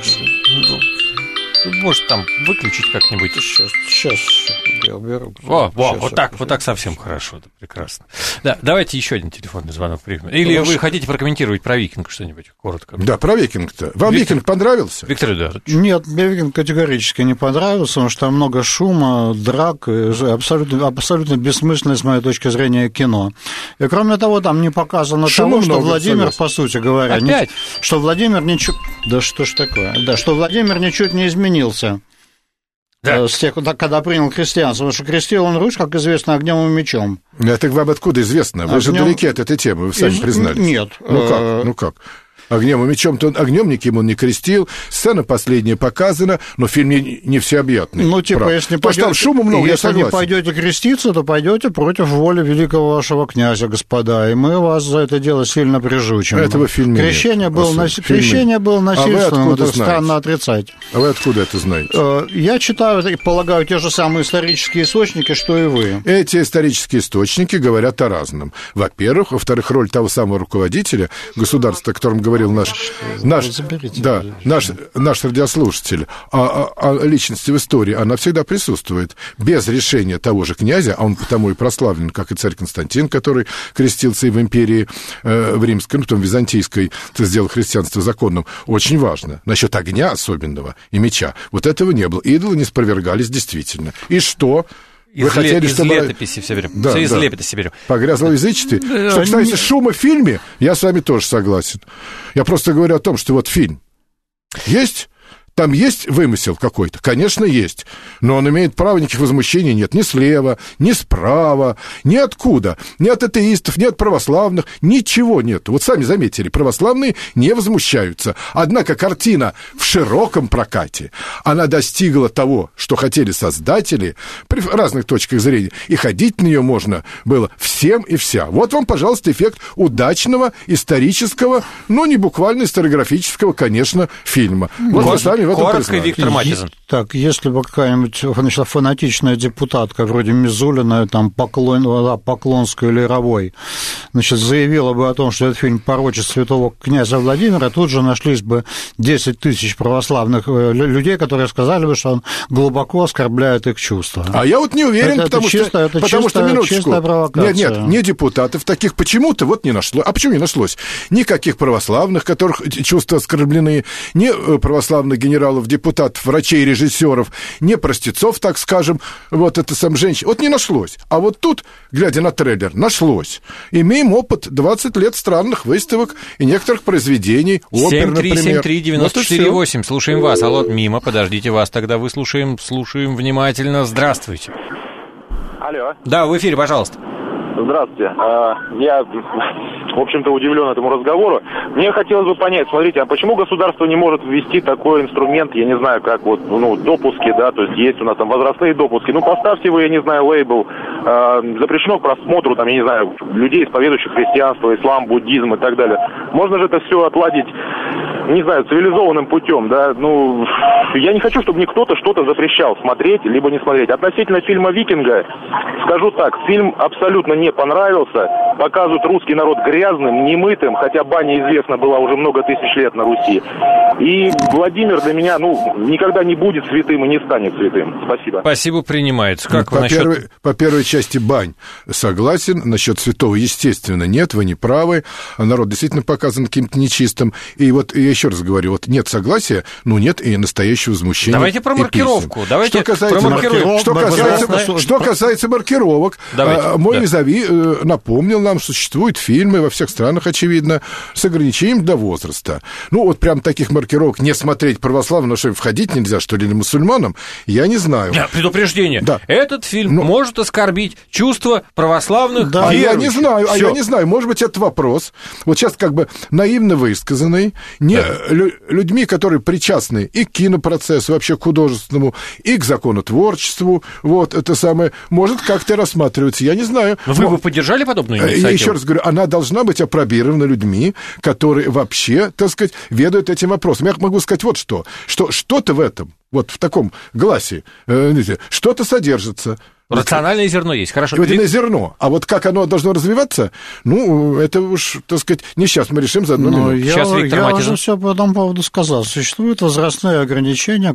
Speaker 2: Может, там выключить как-нибудь.
Speaker 3: Сейчас я уберу.
Speaker 2: Вот так совсем хорошо, это прекрасно. Да, давайте еще один телефонный звонок примем. Или вы хотите прокомментировать про «Викинг» что-нибудь коротко? Да,
Speaker 4: про «Викинг»-то. Вам «Викинг» понравился?
Speaker 2: Виктор Эдуардович.
Speaker 3: Нет, мне «Викинг» категорически не понравился, потому что там много шума, драк, абсолютно бессмысленное, с моей точки зрения, кино. И, кроме того, там не показано того, что Владимир, по сути говоря...
Speaker 2: Опять?
Speaker 3: Что Владимир ничуть... Да что ж такое? Да, что Владимир ничуть не изменился. Да. С тех, когда принял христианство, потому что крестил он Русь, как известно, огнем и мечом.
Speaker 4: Это вам откуда известно? Вы же далеки от этой темы, вы сами признались.
Speaker 3: Нет.
Speaker 4: Ну как? Огнем и мечом-то огнем никем он не крестил. Сцена последняя показана, но фильм не всеобъятный.
Speaker 3: Ну, типа, если
Speaker 4: там шума много, я согласен.
Speaker 3: Если не пойдете креститься, то пойдете против воли великого вашего князя, господа, и мы вас за это дело сильно прижучим.
Speaker 4: Этого фильма
Speaker 3: Крещение было насильственным, это странно отрицать.
Speaker 4: А вы откуда это знаете?
Speaker 3: Я читаю, полагаю, те же самые исторические источники, что и вы.
Speaker 4: Эти исторические источники говорят о разном. Во-первых. Во-вторых, роль того самого руководителя государства, о котором говорил наш радиослушатель, о личности в истории, она всегда присутствует. Без решения того же князя, а он потому и прославлен, как и царь Константин, который крестился и в империи в римской, потом византийской, сделал христианство законным, очень важно. Насчет огня особенного и меча. Вот этого не было. Идолы не спровергались действительно. И что?
Speaker 2: Вы хотели, чтобы... летописи все берем.
Speaker 4: Да,
Speaker 2: все из летописи берем.
Speaker 4: Погрязлоязычестве. Что касается шума в фильме, я с вами тоже согласен. Я просто говорю о том, что вот фильм есть... Там есть вымысел какой-то? Конечно, есть. Но он имеет право, никаких возмущений нет ни слева, ни справа, ни откуда. Ни от атеистов, ни от православных. Ничего нет. Вот сами заметили, православные не возмущаются. Однако картина в широком прокате, она достигла того, что хотели создатели при разных точках зрения. И ходить на нее можно было всем и вся. Вот вам, пожалуйста, эффект удачного исторического, но не буквально историографического, конечно, фильма. Вот вы сами
Speaker 2: коротко, Виктор Матизан.
Speaker 3: Так, если бы какая-нибудь фанатичная депутатка вроде Мизулина, там, Поклонская или Ровой, значит, заявила бы о том, что этот фильм порочит святого князя Владимира, тут же нашлись бы 10 тысяч православных людей, которые сказали бы, что он глубоко оскорбляет их чувства.
Speaker 4: А я вот не уверен, потому что минуточку. Нет, не депутатов таких почему-то вот не нашлось. А почему не нашлось? Никаких православных, которых чувства оскорблены, не православных генералов, депутатов, врачей, режиссеров, не простецов, так скажем, вот это сам женщин. Вот не нашлось. А вот тут, глядя на трейлер, нашлось. Имеем опыт 20 лет странных выставок и некоторых произведений, опер, например.
Speaker 2: 7373948, слушаем вас. Алло, мимо, подождите, вас тогда выслушаем, слушаем внимательно. Здравствуйте.
Speaker 7: Алло.
Speaker 2: Да, в эфире, пожалуйста.
Speaker 7: Здравствуйте. Я, в общем-то, удивлен этому разговору. Мне хотелось бы понять, смотрите, а почему государство не может ввести такой инструмент, я не знаю, как вот, допуски, да, то есть есть у нас там возрастные допуски. Поставьте вы, я не знаю, лейбл, запрещено к просмотру, там, я не знаю, людей, исповедующих христианство, ислам, буддизм и так далее. Можно же это все отладить, не знаю, цивилизованным путем, да, я не хочу, чтобы мне кто-то что-то запрещал смотреть, либо не смотреть. Относительно фильма «Викинга», скажу так, фильм абсолютно не понравился, показывают русский народ грязным, немытым, хотя баня известна была уже много тысяч лет на Руси. И Владимир для меня, никогда не будет святым и не станет святым. Спасибо.
Speaker 2: Спасибо, принимается. Как вы насчет...
Speaker 4: По первой части бань согласен, насчет святого, естественно, нет, вы не правы, народ действительно показан каким-то нечистым. И вот я еще раз говорю, вот нет согласия, нет и настоящего возмущения.
Speaker 2: Давайте про маркировку.
Speaker 4: Что касается маркировок, мой визави напомнил нам, что существуют фильмы во всех странах, очевидно, с ограничением до возраста. Вот прям таких маркировок не смотреть православным, что входить нельзя, что ли, или мусульманам, я не знаю.
Speaker 2: Предупреждение. Да. Этот фильм может оскорбить чувства православных верующих.
Speaker 4: Я не знаю, может быть, это вопрос, вот сейчас как бы наивно высказанный, людьми, которые причастны и к кинопроцессу, вообще к художественному, и к законотворчеству, это самое, может как-то рассматриваться, я не знаю.
Speaker 2: Вы бы поддержали подобную инициативу?
Speaker 4: Я еще раз говорю, она должна быть опробирована людьми, которые вообще, так сказать, ведают этим вопросом. Я могу сказать вот что что-то в этом, вот в таком гласе, что-то содержится.
Speaker 2: Рациональное зерно есть, хорошо.
Speaker 4: Это зерно. А вот как оно должно развиваться, это уж, так сказать, не сейчас мы решим за одну минуту.
Speaker 3: Сейчас я уже все по этому поводу сказал. Существуют возрастные ограничения,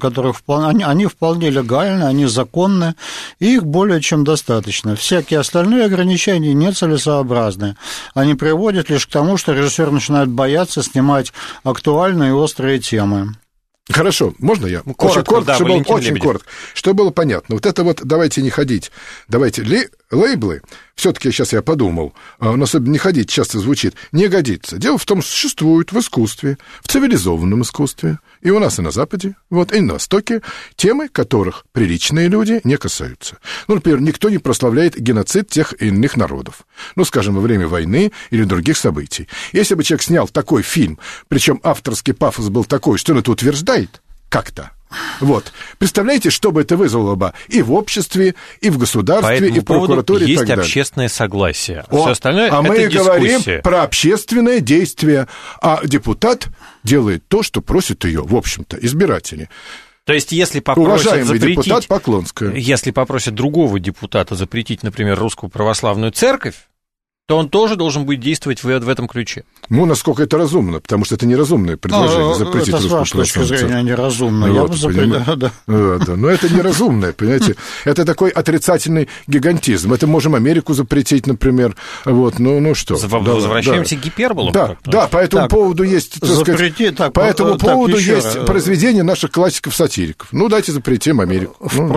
Speaker 3: они вполне легальны, они законны, и их более чем достаточно. Всякие остальные ограничения нецелесообразны. Они приводят лишь к тому, что режиссер начинает бояться снимать актуальные и острые темы.
Speaker 4: Хорошо, можно я? Коротко, очень коротко. Чтобы было понятно. Вот это давайте не ходить. Давайте лейблы, все-таки сейчас я подумал, особенно не ходить, часто звучит, не годится. Дело в том, что существуют в искусстве, в цивилизованном искусстве, и у нас и на Западе, и на Востоке, темы, которых приличные люди не касаются. Например, никто не прославляет геноцид тех или иных народов. Скажем, во время войны или других событий. Если бы человек снял такой фильм, причем авторский пафос был такой, что он это утверждает как-то, представляете, что бы это вызвало бы и в обществе, и в государстве, и в прокуратуре, и так далее.
Speaker 2: Есть общественное согласие. Все остальное это
Speaker 4: мы
Speaker 2: дискуссия.
Speaker 4: Говорим про общественное действие, а депутат делает то, что просят ее, в общем-то, избиратели.
Speaker 2: То есть, если попросят запретить...
Speaker 4: депутат Поклонская.
Speaker 2: Если попросят другого депутата запретить, например, Русскую Православную Церковь, то он тоже должен будет действовать в этом ключе.
Speaker 4: Насколько это разумно, потому что это неразумное предложение запретить Русскую Православную Церковь.
Speaker 3: Это с вашей точки зрения неразумно. Я бы
Speaker 4: запретил. Но это неразумное, понимаете. Это такой отрицательный гигантизм. Это можем Америку запретить, например. Что?
Speaker 2: Возвращаемся к гиперболам.
Speaker 4: Да, по этому поводу есть, по этому поводу есть произведения наших классиков-сатириков. Дайте запретим Америку.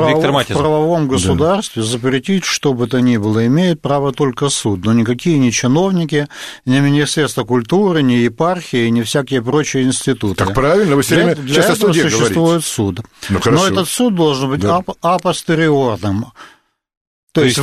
Speaker 3: В правовом государстве запретить что бы то ни было имеет право только суд, но никакие ни чиновники, ни Министерство культуры, ни епархии, ни всякие прочие институты.
Speaker 4: Так правильно, вы все время сейчас о суде говорите.
Speaker 3: Существует суд. Но этот суд должен быть апостериорным. То есть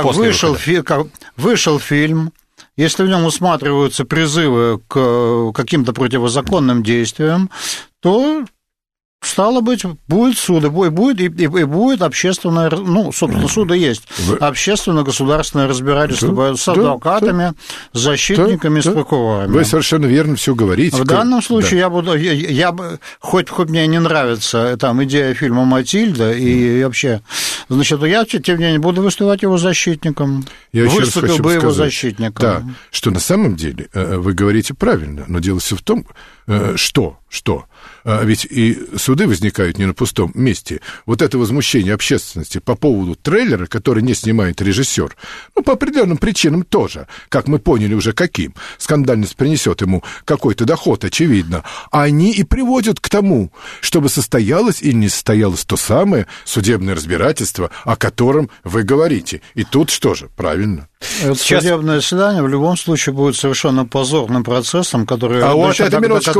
Speaker 3: вышел фильм, если в нем усматриваются призывы к каким-то противозаконным действиям, то... Стало быть, будет суд, и будет общественное, собственно, суды есть, общественно-государственное разбирательство с адвокатами, с защитниками, с прокурорами.
Speaker 4: Вы совершенно верно все говорите.
Speaker 3: В данном случае я бы, хоть мне не нравится идея фильма «Матильда», и вообще, я, тем не менее, буду выступать его защитником. Выступил бы его защитником.
Speaker 4: Да, что на самом деле вы говорите правильно, но дело все в том, что ведь и суды возникают не на пустом месте. Это возмущение общественности по поводу трейлера, который не снимает режиссер, по определенным причинам тоже, как мы поняли уже каким. Скандальность принесет ему какой-то доход, очевидно. Они и приводят к тому, чтобы состоялось или не состоялось то самое судебное разбирательство, о котором вы говорите. И тут что же, правильно?
Speaker 3: Судебное заседание в любом случае будет совершенно позорным процессом, который...
Speaker 4: Это минуточку,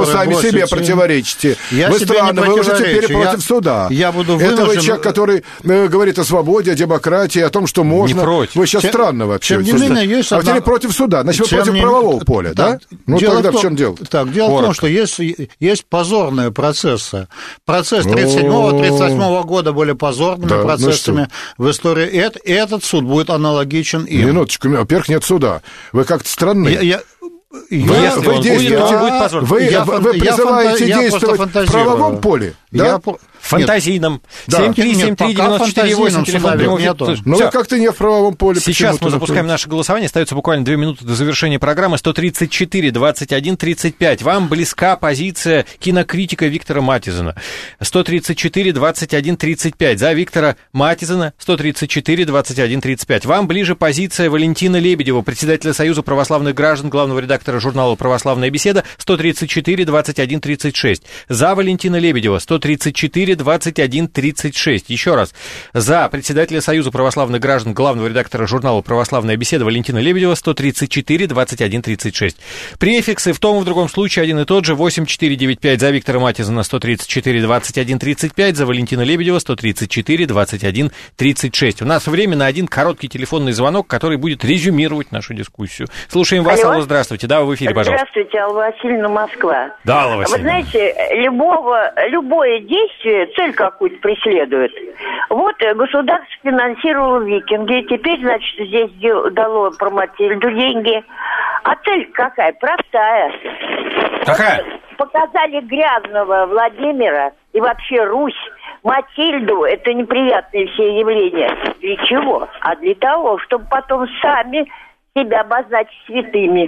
Speaker 4: вы сами себе противоречите. Вы странно, вы уже теперь против суда.
Speaker 3: Я буду вынужден...
Speaker 4: Это вы человек, который говорит о свободе, о демократии, о том, что можно. Не против. Вы сейчас странно вообще.
Speaker 3: Тем не менее, есть
Speaker 4: а теперь против суда. Значит, вы против правового поля, да? Ну, тогда в чем дело?
Speaker 3: Так, дело в том, что есть позорные процессы. Процесс 37-38 года были позорными процессами в истории. И этот суд будет аналогичен им.
Speaker 4: Минуточку, во-первых, нет суда. Вы как-то странны.
Speaker 2: Вы
Speaker 4: призываете действовать в правовом поле? Да?
Speaker 2: Фантазийном. 7373948, телефон прямого эфира.
Speaker 4: Но вы как-то не в правовом поле.
Speaker 2: Сейчас мы запускаем наше голосование. Остается буквально 2 минуты до завершения программы. 134-21-35. Вам близка позиция кинокритика Виктора Матизена. 134-21-35. За Виктора Матизена. 134-21-35. Вам ближе позиция Валентина Лебедева, председателя Союза православных граждан, главного редактора журнала «Православная беседа». 134-21-36. За Валентина Лебедева. 134-21-36. Еще раз. За председателя Союза православных граждан, главного редактора журнала «Православная беседа» Валентина Лебедева 134-21-36. Префиксы в том и в другом случае один и тот же. 8495 за Виктора Матизена 134-21-35, за Валентина Лебедева 134-21-36. У нас время на один короткий телефонный звонок, который будет резюмировать нашу дискуссию. Слушаем вас. Алло, здравствуйте. Да, вы в эфире, пожалуйста.
Speaker 8: Здравствуйте, Алла Васильевна, Москва.
Speaker 2: Да, Алла Васильевна.
Speaker 8: Вы знаете, любое действие цель какую-то преследует. Вот государство финансировало «Викинги», теперь, значит, здесь дало про Матильду деньги. А цель какая? Простая.
Speaker 2: Какая?
Speaker 8: Показали грязного Владимира и вообще Русь, Матильду, это неприятные все явления. Для чего? А для того, чтобы потом сами себя обозначить святыми.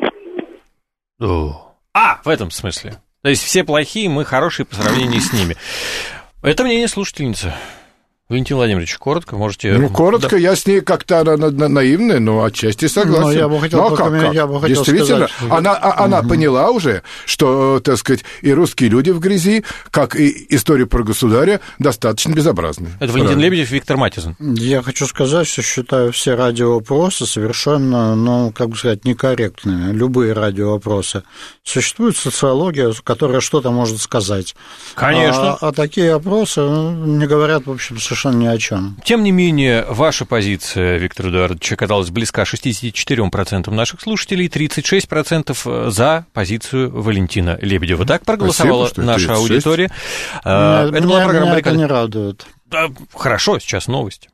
Speaker 2: В этом смысле. То есть все плохие, мы хорошие по сравнению с ними. Это мнение слушательницы. Валентин Владимирович, коротко можете...
Speaker 4: коротко, я с ней как-то наивная, но отчасти согласен.
Speaker 3: Я бы хотел
Speaker 4: действительно,
Speaker 3: сказать...
Speaker 4: она поняла уже, что, так сказать, и русские люди в грязи, как и история про государя, достаточно безобразны.
Speaker 2: Это Валентин Лебедев, Виктор Матизен.
Speaker 3: Я хочу сказать, что считаю все радиовопросы совершенно, некорректными. Любые радиовопросы. Существует социология, которая что-то может сказать.
Speaker 2: Конечно.
Speaker 3: А такие опросы не говорят, в общем, совершенно ни о чем.
Speaker 2: Тем не менее, ваша позиция, Виктор Эдуардович, оказалась близка 64% наших слушателей, 36% за позицию Валентина Лебедева. Так проголосовала наша аудитория.
Speaker 3: Это была программа «Баррикады».
Speaker 2: Не радует. Хорошо, сейчас новости.